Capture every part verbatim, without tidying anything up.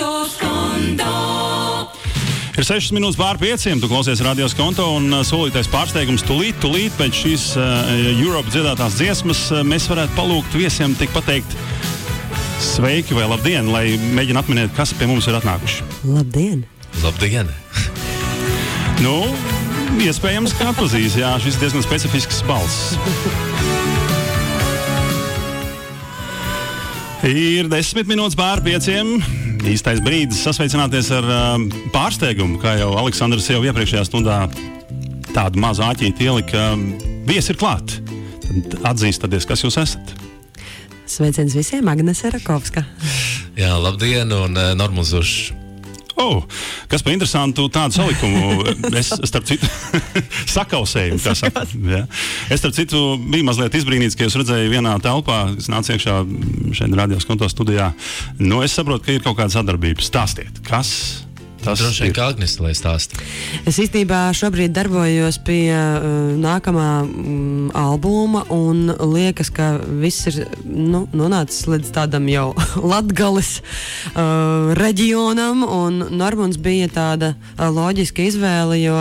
Radio Skonto. Ir sešas minūtes pār pieciem, tu klausies Radio Skonto un uh, solītais pārsteigums tulīt, tulīt pēc šīs uh, Europe dziedātās dziesmas uh, mēs varētu palūgt viesiem tik pateikt sveiki vai labdien, lai mēģina atminēt, kas pie mums ir atnākuši. Labdien! Labdien! Nu, iespējams, ka atpazīs, jā, šis diezgan specifisks balss. Ir desmit minūtes pār pieciem. Īstais brīdis sasveicināties ar uh, pārsteigumu, kā jau Aleksandrs jau iepriekšējā stundā tādu mazu āķīti ielika. Viesi ir klāt. Tad atzīstaties, kas jūs esat. Sveiciens visiem, Agnese Rakovska. Jā, labdien un uh, Normons Zušs. Oh, kas pa interesantu tādu salikumu. Es, starp citu, sakausēju, kā saka. Jā. Es, starp citu, biju mazliet izbrīnīts, ka jūs redzēju vienā telpā, kas nāca iekšā šeit Radio Skonto studijā. Nu, es saprotu, ka ir kaut kāda sadarbība. Stāstiet, kas tas Droši vien ir? kā Agnese, lai stāsta. Es īstenībā šobrīd darbojos pie uh, nākamā um, albuma un liekas, ka viss ir nu, nonācis līdz tādam jau Latgales uh, reģionam, un Normons bija tāda uh, loģiska izvēle, jo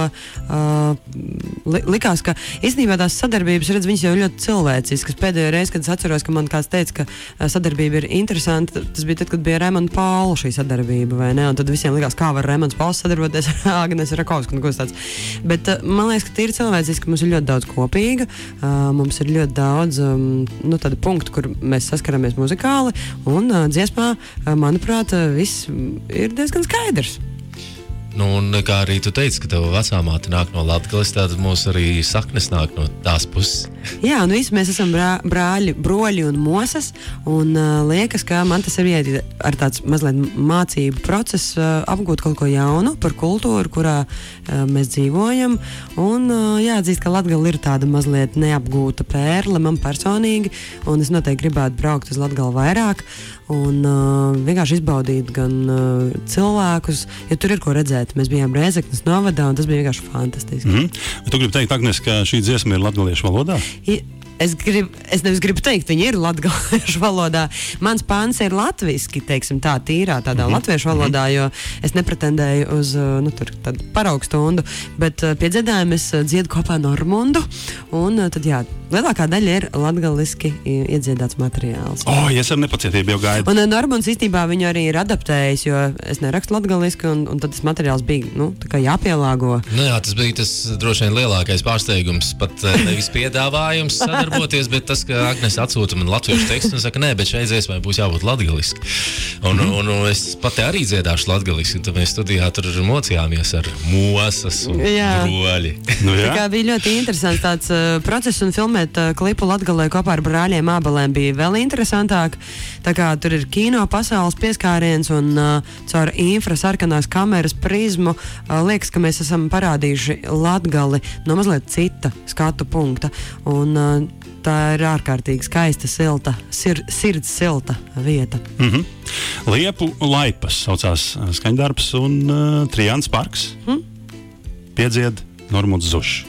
uh, li likās, ka īstenībā tās sadarbības, redz, viņas jau ļoti cilvēciskas. Pēdējo reizi, kad es atceros, ka man kāds teica, ka uh, sadarbība ir interesanta, tas bija tad, kad bija Raimonda Paula šī sadarbība, vai ne? Un tad visiem likās, kā var Raimonds Pauls sadarboties ar Agnesi Rakovsku un ko tāds. Bet uh, man liekas, ka tīri cilvēciski, ka mums ir ļoti daudz kopīga, uh, mums ir ļoti daudz um, nu, tādu punktu, kur mēs saskaramies muzikāli, un uh, dziesmā, uh, manuprāt, uh, viss ir diezgan skaidrs. Nu, un kā arī tu teici, ka tava vecā māte nāk no Latgales, tad mūsu arī saknes nāk no tās puses. Jā, nu visi mēs esam brā, brāļi, broļi un mosas, un uh, liekas, ka man tas ir iet ar tāds mazliet mācību procesu, uh, apgūt kaut ko jaunu par kultūru, kurā uh, mēs dzīvojam, un uh, jāatzīst, ka Latgale ir tāda mazliet neapgūta pērle man personīgi, un es noteikti gribētu braukt uz Latgali vairāk, un uh, vienkārši izbaudīt gan uh, cilvēkus, jo tur ir ko redzēt. Mēs bijām Rēzeknes novadā, un tas bija vienkārši fantastiski. Mm-hmm. Tu gribi teikt, Agnes, ka šī dziesma ir latgaliešu valodā? I, es, grib, es nevis gribu teikt, viņi ir latgaliešu valodā. Mans pāns ir latviski, teiksim tā, tīrā tādā mm-hmm. latviešu valodā, jo es nepretendēju uz nu, tur, tādu paraugu stundu, bet pie dziedājuma es dziedu kopā Normundu, un tad jā, lielākā daļa ir latgaliski iedziedāts materiāls. O, oh, es ar nepacietību jau gaidu. Un Normunds īstenībā viņu arī ir adaptējis, jo es nerakstu latgaliski, un, un tad tas materiāls bija, nu, tā kā jāpielāgo. Nu jā, tas bija tas droši vien lielākais pārsteigums, pat nevis piedāvājums sadarboties, bet tas, ka Agnes atsūta man latviešu tekstu un saka, nē, bet šai dziesmai būs jābūt latgaliski. Un, mm-hmm. un, un es pati arī dziedāšu latgaliski, un tad mēs studijā tur mocījāmies ar mosas un jā. broļi. Nu, jā. Tā kā bija ļoti interesants tāds uh, process, un filmēt uh, klipu Latgalē kopā ar brāļiem Ābelēm bija vēl interesantāk. Tā kā tur ir kino pasaules pieskāriens, un uh, caur infra sarkanās kameras prizmu uh, liekas, ka mēs esam parādījuši Latgali no mazliet cita skatu punkta. Un uh, tā ir ārkārtīgi skaista, silta, sir, sirds silta vieta. Mm-hmm. Liepu laipas saucās skaņdarbs, un uh, Trijāns Parks mm? piedzied Normunds Zušs.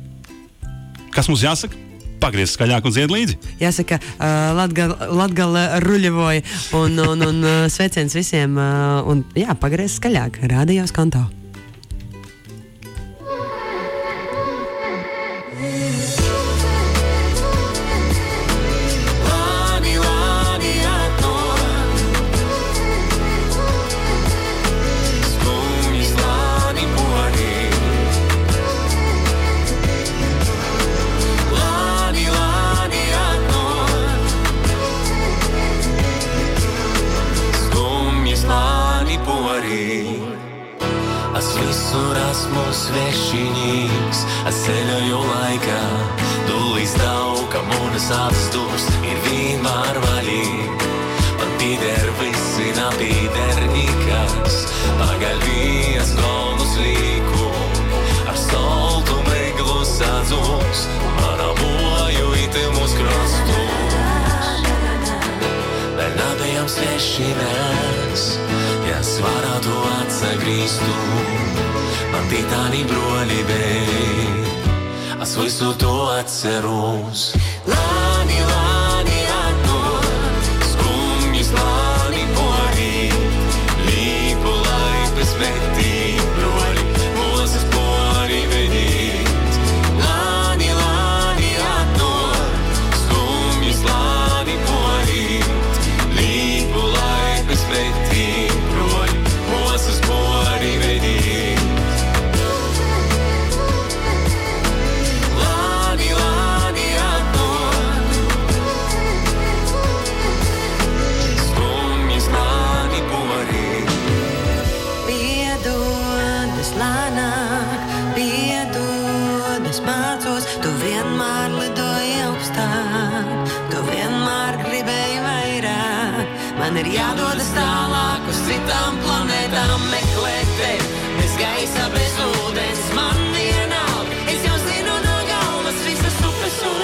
Mm-hmm. Kas mums jāsaka? Pagriez skaļāk un dzied līdzi. Jāsaka, uh, Latgale, Latgale ruļavoja, un, un, un uh, sveiciens visiem, uh, un jā, pagriez skaļāk, Radio Skonto. Svešinīgs, es ceļoju laikā, dūlīs dauka, mūnas apstūrs ir vienmēr vaļīgi. Man pīder visi, napīder nikas, pagalvies galvus līku, ar soltu meglu sadzūs, man amoju itimus krastus. Vēl nabējam svešinās, ja svarātu atsagrīstu, man tītāni broļi bija, es visu to atceros. Lāni, lāni atdod, skumjas lāni porī, līdz smetī broļi, mosas pori vedīt. Lāni, lāni atnāk, skumji slāni porīt, līpu laipe smetī broļi, mosas pori vedīt. Lāni, lāni atnāk, skumji slāni porīt. Piedod, es lēnāk, piedod, es mācos, tu vienmēr lidoji augstāk, tu vienmēr gribēji vairāk. Man ir jādodas tālāk uz citām planētām meklēt tevi, bez gaisa, bez ūdens, man vienalga. Es jau zinu no galvas visas upes un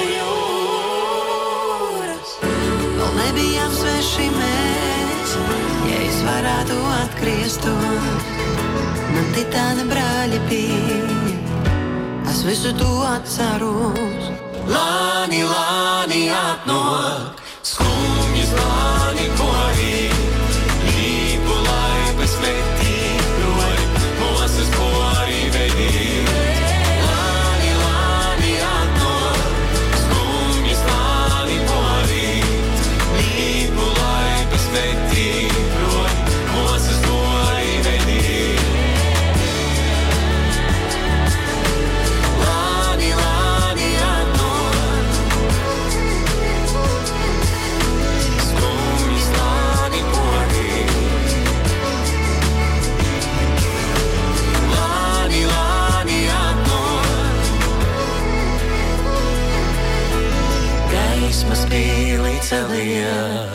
jūras. Vēl nebijām sveši mēs, ja es varētu atgrieztos. Man titāna brāļi bija, es visu to atceros. Lāni, lāni atnāk, skumji slāni porīt, līpu laipe smetī broļi, mosas pori vedīt. Lāni, lāni atnāk, skumji slāni porīt, līpu laipe smetī broļi, mosas pori vedīt. Lāni, lāni atnāk, skumji slāni porīt. Lāni, lāni atnāk, gaismas pīlī celījās.